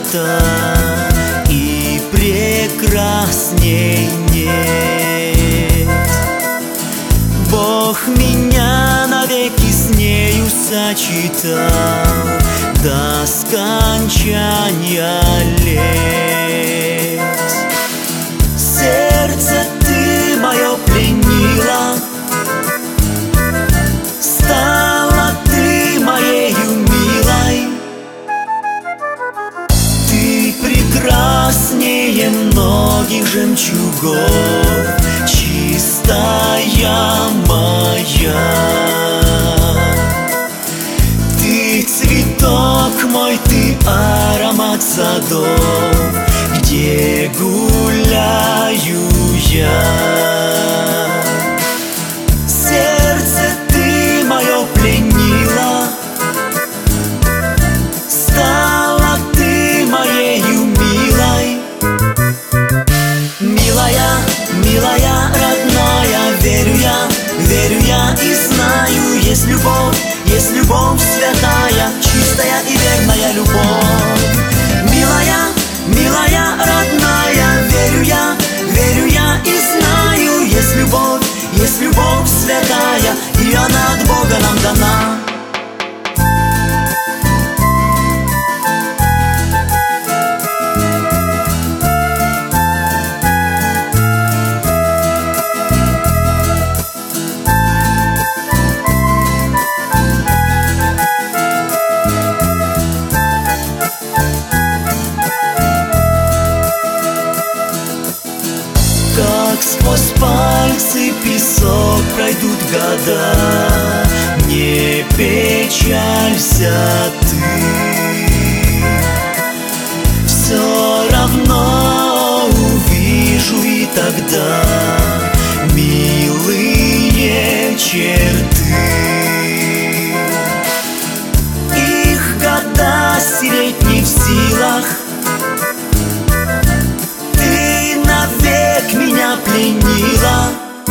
красота, и прекрасней нет. Бог меня навеки с нею сочетал, до скончания лет. Сердце ты мое пленила, стала ты моею милой. Ты прекраснее многих жемчугов, чистая моя. Ты цветок мой, ты аромат садов, где гуляю я. Сердце ты мое пленила, стала ты моею милой. Милая, милая, родная, верю я и знаю, есть любовь святая, чистая и верная любовь. Милая, милая, родная, верю я и знаю, есть любовь святая, и она от Бога нам дана. Как сквозь пальцы песок пройдут года, не печалься ты. Все равно увижу и тогда милые черты. Их года стереть не в силах, меня пленила.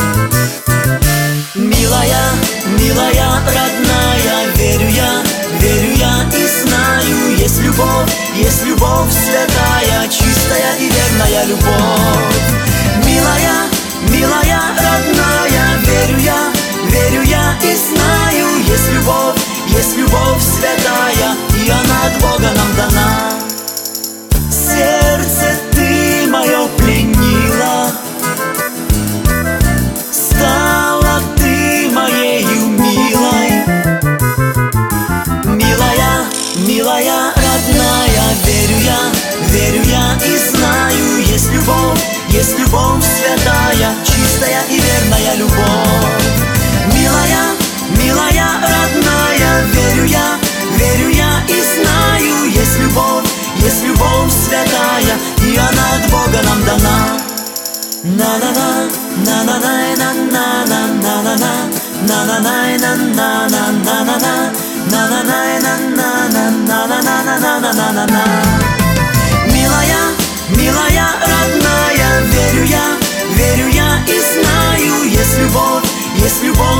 Милая, милая, родная, верю я и знаю, есть любовь святая, чистая и верная любовь. Милая, милая, родная, верю я и знаю, есть любовь святая, и она от Бога нам дана. Сердце ты мое пленила, стала ты моею милой. Милая, милая, родная, верю я и знаю, есть любовь святая, чистая и верная любовь. Милая, милая, родная, верю я и знаю, есть любовь святая, и она от Бога нам дана. На-на-на, на-на-на, на-на-на, на-на-на, на-на-на, на-на-на, на-на-на, на-на-на, на-на-на. Милая, милая, родная, верю я и знаю, есть любовь